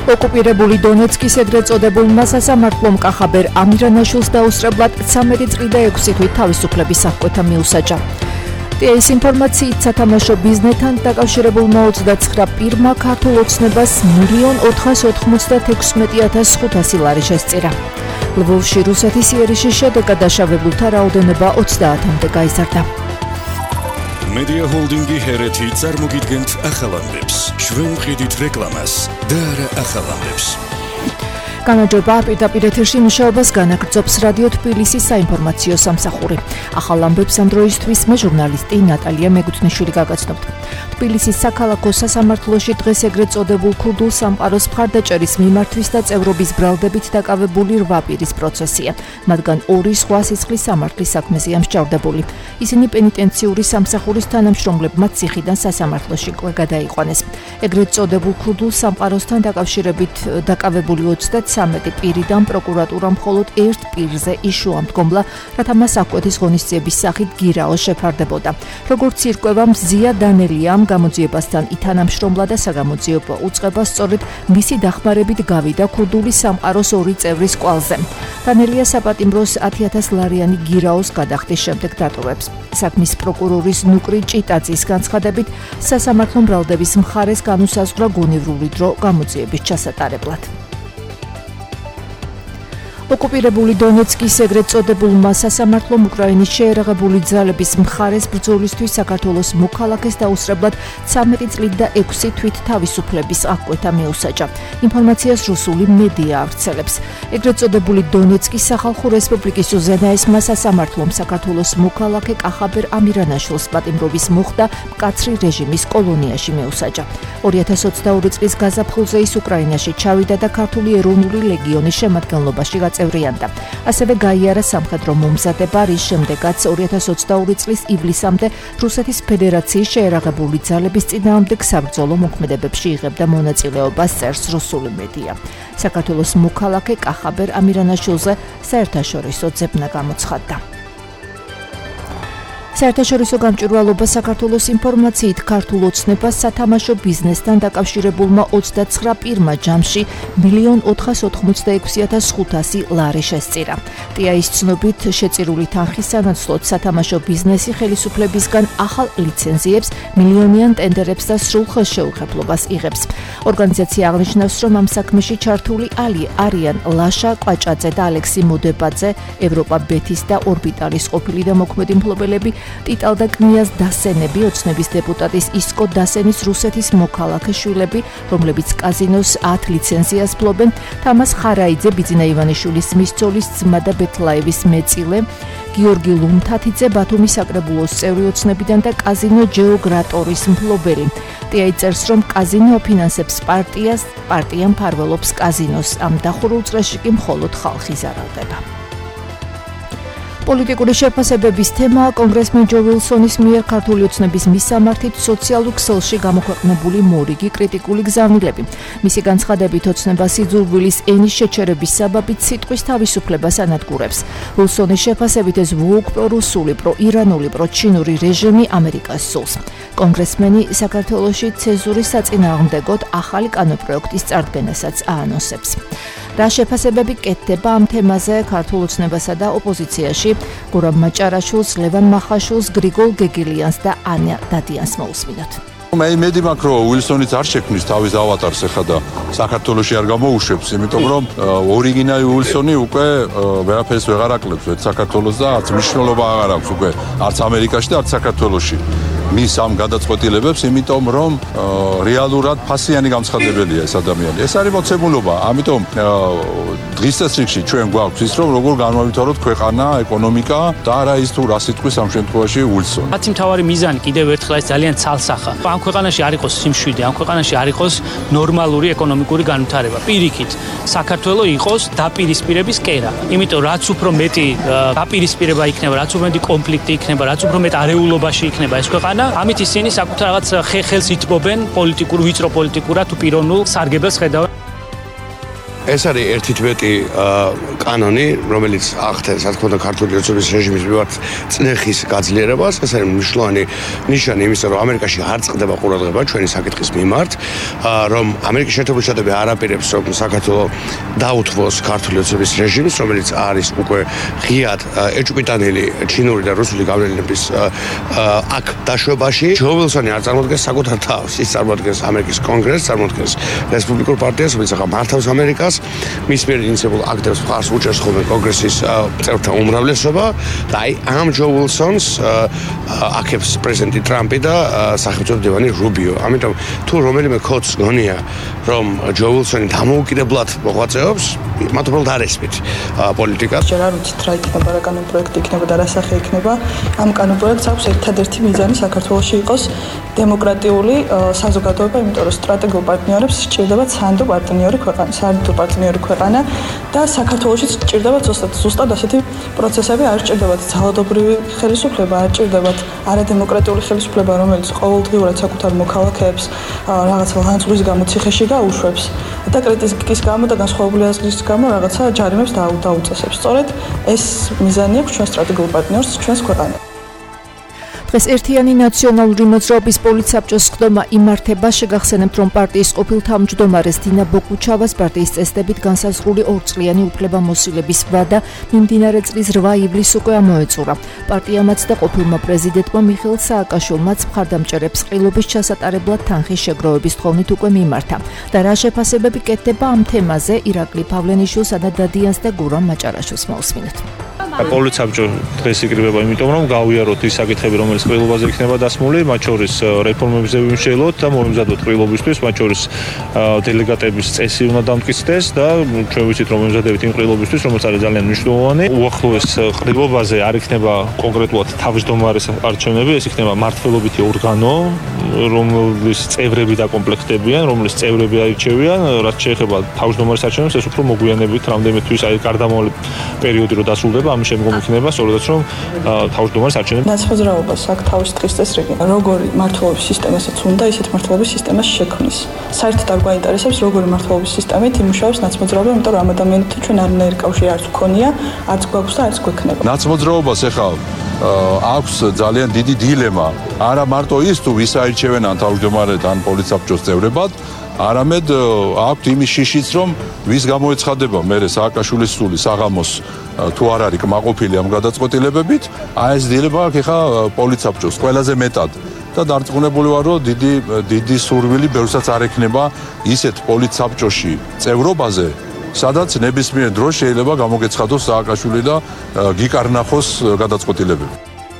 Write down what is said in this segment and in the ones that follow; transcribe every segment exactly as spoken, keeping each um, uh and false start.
ოკუპირებული დონეცკის ეგრეთ წოდებულმა სასამართლომ კახაბერ ამირანაშვილს დაუსწრებლად ცამეტი წლი და ექვსი თვით თავისუფლების აღკვეთა მიუსაჯა. ტიაის ინფორმაციით სათამაშო ბიზნესთან დაკავშირებულმა ოცდაცხრა პირმა ქართულ ოცნებას მილიონ ოთხას ოთხმოცდათექვსმეტი ათას ხუთასი ლარი შესწირა. ლვოვში რუსეთის იერიშის შედეგად დაშავებულთა რაოდენობა ოცდაათამდე გაიზარდა. Media Holdingi ჰერეთი წარმოგიდგენთ ახალამდებს. ჩვენ ვყიდით რეკლამას და არა ახალამდებს. განაჯობა პირდაპირ ეთერში მუშაობას განაგრძობს რადიო თბილისის საინფორმაციო სამსახური. ახალ ამბებს ამ დროისთვის მე ჟურნალისტი ნატალია მეგუთნიშვილი გაგაცნობთ. თბილისის საქალაქო სასამართლოში დღეს ეგრეთ წოდებულ ქურდულ სამყაროს მხარდაჭერის მიმართვის და წევრობის ბრალდებით დაკავებული რვა პირის პროცესია. მათგან ორი სხვა სისხლის სამართლის საქმეზეა მსჯავრდებული. ისინი პენიტენციური სამსახურის თანამშრომლებმა ციხიდან სასამართლოში გადაიყვანეს. ეგრეთ წოდებულ ქურდულ სამყაროსთან დაკავშირებით დაკავებული ოცდაცამეტი პირიდან პროკურატურა მხოლოდ ერთ პირზე იშუა მდგომლა, რათა მას აღკვეთის ღონისძიების სახით გირაო შეფარდებოდა. როგორც ირკვევა, მზია დანელიამ გამოძიებასთან ითანამშრომლა და საგამოძიებო უწყება სწორედ მისი დახმარებით გავიდა ქურდული სამყაროს ორი წევრის კვალზე. დანელია საპატიმროს ათი ათას ლარიანი გირაოს გადახდის შემდეგ დატოვებს. საქმის პროკურორის ნუკრი ჭიტაძის განცხადებით, სასამართლო ბრალდების მხარეს განუსაზღვრა გონივრული დრო გამოძიების ჩასატარებლად. ოკუპირებული დონეცკის ეგრეთ წოდებულმა სასამართლომ უკრაინის შეერაღებული ძალების მხარეს ბრძოლისთვის საქართველოს მოქალაქეს დაუსწრებლად ცამეტი წლით და ექვსი თვით თავისუფლების აღკვეთა მიუსაჯა. ინფორმაციას რუსული მედია ავრცელებს. ეგრეთ წოდებული დონეცკის სახალხო რესპუბლიკის უზენაესმა სასამართლომ საქართველოს მოქალაქე კახაბერ ამირანაშვილს პატიმრობის მოხდა მკაცრი რეჟიმის კოლონიაში მიუსაჯა. ორი ათას ოცდაორი წლის გაზაფხულზე ის უკრაინაში ჩავიდა და ქართული ეროვნული ლეგიონის შემადგენლობაში წევრიანდა. ასევე გაიარა სამხედრო მომზადება, რის შემდეგაც ორი ათას ოცდაორი წლის ივლისამდე რუსეთის ფედერაციის შეერაღებული ძალების წინააღმდეგ საბრძოლო მოქმედებებში იღებდა მონაწილეობას, წერს რუსული მედია. საქართველოს მოქალაქე კახაბერ ამირანაშვილზე საერთაშორისო ძებნა გამოცხადდა. საერთაშორისო გამჭვირვალობა საქართველოს ინფორმაციით ქართულ ოცნებას სათამაშო ბიზნესთან დაკავშირებულმა ოცდაცხრა პირმა ჯამში მილიონ ოთხას ოთხმოცდაექვსი ათას ხუთასი ლარი შესწირა. ტიაის ცნობით შეწირული თანხის სანაცვლოდ სათამაშო ბიზნესი ხელისუფლებისგან ახალ ლიცენზიებს, მილიონიან ტენდერებს და სრულ ხელშეუხებლობას იღებს. ორგანიზაცია აღნიშნავს, რომ ამ საქმეში ჩართული არიან ლაშა კვაჭაძე და ალექსი მოდებაძე, ევროპა ბეთის და ორბიტალის ყოფილი და მოქმედი მფლობელები, ტიტალ და კნიაზ დასენები, ოცნების დეპუტატის ისკო დასენის რუსეთის მოქალაქე შვილები, რომლებიც კაზინოს ათ ლიცენზიას ფლობენ, თამას ხარაიძე, ბიძინა ივანიშვილის მისწოლის ძმა და ბეთლაევის მეწილე, გიორგი ლუმთათიძე, ბათუმის საკრებულოს წევრი ოცნებიდან და კაზინო ჯეოგრატორის მფლობელი. ტიაი წერს, რომ კაზინო ფინანსებს პარტიას, პარტია მფარველობს კაზინოს. ამ დახურულ წრეში კი მხოლოდ ხალხი ზარალდება. პოლიტიკური შეფასებების თემაა კონგრესმენ ჯო ვილსონის მიერ ქართული ოცნების მისამართით სოციალურ ქსელში გამოქვეყნებული მორიგი კრიტიკული გზავნილები. მისი განცხადებით ოცნება სიძულვილის ენის შეჩერების საბაბით სიტყვის თავისუფლებას ანადგურებს. ვილსონის შეფასებით ეს ვოუკ პრორუსული, პროირანული, პროჩინური რეჟიმი ამერიკას სულს. კონგრესმენი საქართველოში ცეზურის საწინააღმდეგოდ ახალი კანონპროექტის წარდგენასაც აანონსებს. რა შეფასებები კეთდება ამ თემაზე ქართულ ოცნებასა და ოპოზიციაში გურამ მაჭარაშვილს, ლევან მახაშვილს, გრიგოლ გეგილიანს და ანია დადიანს მოусმინოთ. მე იმედი მაქვს, რომ ვილსონიც არ შექმნის თავის ავატარს ახლა და საქართველოში არ გამოუშვებს, იმიტომ რომ ორიგინალი ვილსონი უკვე ვერაფერს ვეღარ აკლებს ერთ საქართველოს და არც მნიშვნელობა აღარ აქვს უკვე არც ამერიკაში და არც საქართველოში. მის ამ გადაწყვეტილებებს, იმიტომ რომ რეალურად ფასიანი გამცხადებელია ეს ადამიანი. ეს არის მოცემულობა, ამიტომ დღის წესრიგში ჩვენ გვაქვს ის, რომ როგორ განვავითაროთ ქვეყანა, ეკონომიკა და არა ის თუ რა სიტყვის ამ შემთხვევაში ვილსონი. მათი მთავარი მიზანი კიდევ ერთხელ ეს ძალიან ცალსახა. ამ ქვეყანაში არ იყოს სიმშვიდე, ამ ქვეყანაში არ იყოს ნორმალური ეკონომიკური განვითარება. პირიქით, საქართველოს იყოს დაპირისპირების კერა. იმიტომ რაც უფრო მეტი დაპირისპირება იქნება, რაც უფრო მეტი კონფლიქტი იქნება, რაც უფრო მეტ არეულობაში იქნება ეს ქვეყანა, ამით ისინი საკუთარ რაღაც ხელს ითმობენ პოლიტიკურ, ვიწრო პოლიტიკურად თუ პიროვნულ სარგებელს ხედავენ. ეს არის ერთი თვეტი კანონი, რომელიც ახდენს, რა თქმა უნდა, ქართული რესურსების რეჟიმის მიმართ წნეხის გაძლიერებას. ეს არის მნიშვნელოვანი ნიშანი იმისა, რომ ამერიკაში არ წყდება ყურადღება ჩვენი საკითხის მიმართ, რომ ამერიკის შეერთებული შტატები არ აპირებს, რომ საქართველოს დაუთმოს ქართული რესურსების რეჟიმს, რომელიც არის უკვე ღიად ეჭვმიტანილი ჩინური და რუსული გავლენების აქ დაშვებაში. ჯო ვილსონი არ წარმოადგენს საკუთარ თავს, ის წარმოადგენს ამერიკის კონგრესს, წარმოადგენს რესპუბლიკურ პარტიას, რომელიც ახლა მართავს ამერიკას. მის მიერ ინიციებულ აქტებს მხარს უჭერს ხოლმე კონგრესის წევრთა უმრავლესობა და აი ამ ჯო ვილსონს აქებს პრეზიდენტი ტრამპი და სახელმწიფო მდივანი რუბიო. ამიტომ თუ რომელიმე კოდს გონია, რომ ჯო ვილსონი დამოუკიდებლად მოღვაწეობს, მათ უბრალოდ არ ესმით პოლიტიკას. ჯერ არ ვიცით რა იქნება, რა კანონპროექტი იქნება და რა სახე იქნება. ამ კანონპროექტს აქვს ერთადერთი მიზანი საქართველოში იყოს დემოკრატიული საზოგადოება, იმიტომ რომ სტრატეგიულ პარტნიორებს სჭირდებათ სანდო პარტნიორი ქვეყანა, სანდო პარტნიორი ქვეყანა და საქართველოში სჭირდებათ ზუსტად ზუსტად ასეთი პროცესები, არ სჭირდებათ ძალადობრივი ხელისუფლება, არ სჭირდებათ არადემოკრატიული ხელისუფლება, რომელიც ყოველდღიურად საკუთარ მოქალაქეებს რაღაცა ლანძღვის გამო ციხეში გაუშვებს და კრიტიკის გამო და განსხვავებული აზრის გამო რაღაცა ჯარიმებს დაუწესებს. სწორედ ეს მიზანი აქვს ჩვენ სტრატეგიულ პარტნიორს, ჩვენს ქვეყანას. დღეს ერთიანი ნაციონალური მოძრაობის პოლიცსაბჭოს ხდომა იმართება. შეგახსენებთ, რომ პარტიის ყოფილ თავმჯდომარეს დინა ბოկუჩავას პარტიის წესდებით განსაზღვრული ორწლიანი უფლებამოსილების ვადა მიმდინარე წლის რვა ივლისს უკვე ამოეწურა. პარტიამაც და ყოფილმა პრეზიდენტმა მიხეილ სააკაშვილმაც მხარდამჭერებს ყრილობის ჩასატარებლად თანხის შეგროვების თხოვნით უკვე მიმართა. და რა შეფასებები კეთდება ამ თემაზე ირაკლი პავლენიშვილსა და დადიანს და გურამ მაჭარაშვილს მოусმინოთ. პოლიცსაბჭო დღეს იკრიბება, იმიტომ რომ გავიაროთ ის საკითხები, რომელიც ყრილობაზე იქნება დასმული, მათ შორის რეფორმებზე ვიმშეილოთ და მომზადოთ ყრილობისთვის, მათ შორის დელეგატების წესი უნდა დამტკიცდეს და ჩვენ ვიცით, რომ მომზადებით იმ ყრილობისთვის, რომელიც არის ძალიან მნიშვნელოვანი. უახლოეს ყრილობაზე არ იქნება კონკრეტულად თავმჯდომარის არჩევნები, ეს იქნება მმართველობითი ორგანო, რომლის წევრები დაკომპლექტებიან, რომლის წევრები აირჩევიან, რაც შეეხება თავმჯდომარის არჩევნებს, ეს უფრო მოგვიანებით რამდენიმე თვის აი გარდამავალი პერიოდი რო დასრულდება, ამ შემდგომ იქნება სწორედაც რომ თავმჯდომარის არჩევნები. ნაცმოძრაობას აქ თავის დღის წესრიგი, როგორი მმართველობის სისტემასაც უნდა ისეთ მმართველობის სისტემას შექმნის. საერთოდ არ გვაინტერესებს როგორი მმართველობის სისტემით იმუშავებს ნაცმოძრაობა, იმიტომ რომ ამ ადამიანებთან ჩვენ არანაირი კავშირი არც გქონია, არც გვაქვს და არც გვექნება. ნაცმოძრაობას ეხლა აქვს ძალიან დიდი დილემა. არა მარტო ის თუ ვის აირჩევენ ან თავმჯდომარედ ან პოლიცსაბჭოს წევრებად, არამედ აქვთ იმის შიშიც, რომ ვის გამოეცხადება მერე სააკაშვილის სული საღამოს თუ არ არის კმაყოფილი ამ გადაწყვეტილებებით, აი ეს დილება აქვს ეხა პოლიცსაბჭოს ყველაზე მეტად. და დარწმუნებული ვარ, რომ დიდი დიდი სურვილი ბევრსაც არ ექნება ისეთ პოლიცსაბჭოში წევრობაზე, სადაც ნებისმიერ დროს შეიძლება გამოგეცხადოს სააკაშვილი და გიკარნახოს გადაწყვეტილებები.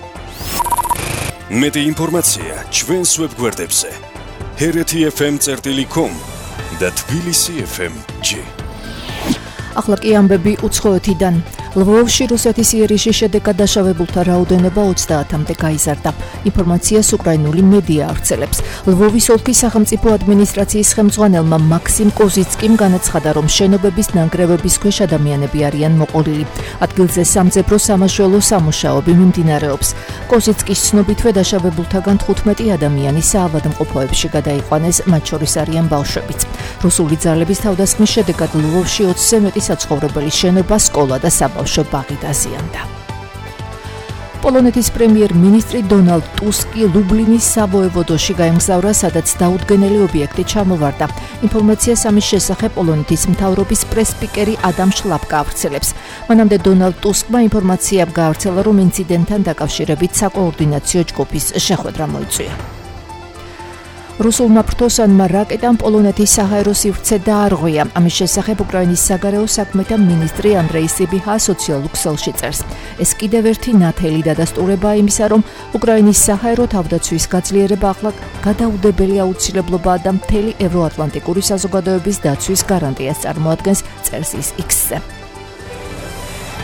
მეტი ინფორმაცია ჩვენს ვებგვერდებზე ჰერეთი ეფ ემ წერტილი კომ და თბილისი ეფ ემ ჯი. ახლა კი ამბები უცხოეთიდან. ლვოვში რუსეთის იერიშის შედეგად დაშავებულთა რაოდენობა ოცდაათამდე გაიზარდა. ინფორმაციას უკრაინული მედია ავრცელებს. ლვოვის ოლქის სახელმწიფო ადმინისტრაციის ხელმძღვანელმა მაქსიმ კოზიცკიმ განაცხადა, რომ შენობების ნანგრევების ქვეშ ადამიანები არიან მოყოლილი. ადგილზე სამძებრო სამაშველო სამუშაოები მიმდინარეობს. კოზიცკის ცნობითვე დაშავებულთაგან თხუთმეტი ადამიანი საავადმყოფოებში გადაიყვანეს, მათ შორის არიან ბავშვებიც. რუსული ძალების თავდასხმის შედეგად ლვოვში ოცზე მეტი საცხოვრებელი შენობა, სკოლა და საბავშვო ბაღი დაზიანდა. პოლონეთის პრემიერ-მინისტრი დონალდ ტუსკი ლუბლინის სავოევოდოში გაემგზავრა, სადაც დაუდგენელი ობიექტი ჩამოვარდა. ინფორმაციას ამის შესახებ პოლონეთის მთავრობის პრეს-სპიკერი ადამ შლაპკა ავრცელებს. მანამდე დონალდ ტუსკმა ინფორმაცია გაავრცელა, რომ ინციდენტთან დაკავშირებით საკოორდინაციო ჯგუფის შეხვედრა მოიწვია. რუსულმა ფრთოსანმა რაკეტამ პოლონეთის საჰაერო სივრცე დაარღვია. ამის შესახებ უკრაინის საგარეო საქმეთა მინისტრი ანდრეი სიბიჰა სოციალურ ქსელში წერს. ეს კიდევ ერთი ნათელი დადასტურებაა იმისა, რომ უკრაინის საჰაერო თავდაცვის გაძლიერება ახლა გადაუდებელი აუცილებლობაა და მთელი ევროატლანტიკური საზოგადოების დაცვის გარანტიას წარმოადგენს, წერს ის X-ზე.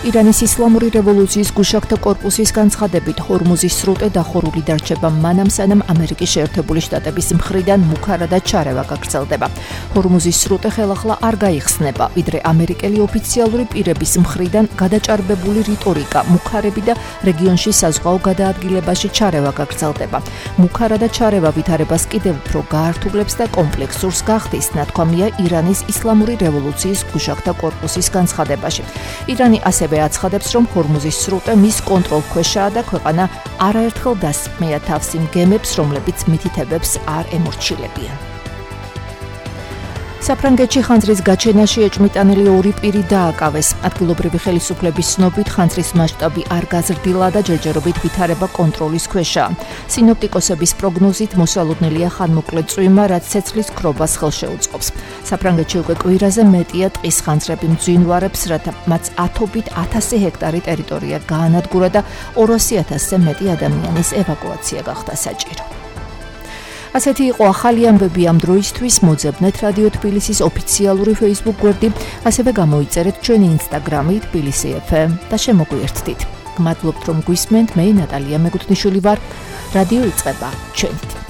ირანის ისლამური რევოლუციის გუშაგთა კორპუსის განცხადებით, ჰორმუზის სრუტე დახურული დარჩება მანამ, სანამ ამერიკის შეერთებული შტატების მხრიდან მუქარა და ჩარევა გაგრძელდება. ჰორმუზის სრუტე ხელახლა არ გაიხსნება, ვიდრე ამერიკელი ოფიციალური პირების მხრიდან გადაჭარბებული რიტორიკა, მუქარები და რეგიონში საზღვაო გადაადგილებაში ჩარევა გაგრძელდება. მუქარა და ჩარევა ვითარებას კიდევ უფრო გაართულებს და კომპლექსურს გახდის, ნათქვამია ირანის ისლამური რევოლუციის გუშაგთა კორპუსის განცხადებაში. ირანი ასევე აცხადებს, რომ ჰორმუზის სრუტე მის კონტროლქვეშაა და ქვეყანა არაერთხელ დასმეა თავს იმ გემებს, რომლებიც მითითებებს არ ემორჩილებიან. საფრანგეთში ხანძრის გაჩენაში ეჭმიტანილი ორი პირი დააკავეს. ადგილობრივი ხელისუფლების ცნობით, ხანძრის მასშტაბი არ გაზრდილა და ჯერჯერობით ვითარება კონტროლის ქვეშაა. სინოპტიკოსების პროგნოზით მოსალოდნელია ხანმოკლე წვიმა, რაც ცეცხლის ქრობას ხელშეუწყობს. საფრანგეთში უკვე კვირაზე მეტია ტყის ხანძრები მძვინვარებს, რათა მათ ათობით ათასი ჰექტარი ტერიტორია გაანადგურა და ორასი ათასზე მეტი ადამიანის ევაკუაცია გახდა საჭირო. ასეთი იყო ახალი ამბები ამ დროისთვის. მოძებნეთ რადიო თბილისის ოფიციალური Facebook გვერდი, ასევე გამოიწერეთ ჩვენი Instagram-ი თბილისი ეფ ემ და შემოგვიერთდით. გმადლობთ რომ გვისმენთ, მე ნატალია მეგუთნიშვილი ვარ. რადიო იწყება ჩვენით.